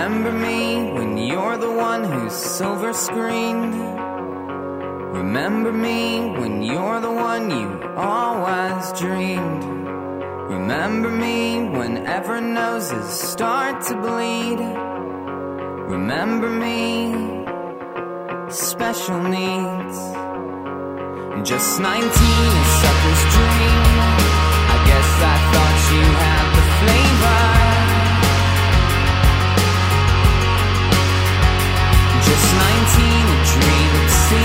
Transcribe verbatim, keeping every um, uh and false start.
Remember me when you're the one who's silver screened. Remember me when you're the one you always dreamed. Remember me whenever noses start to bleed. Remember me, special needs. Just nineteen, a sucker's dream. I guess I thought you had the flavor. Just nineteen, a dream it seems.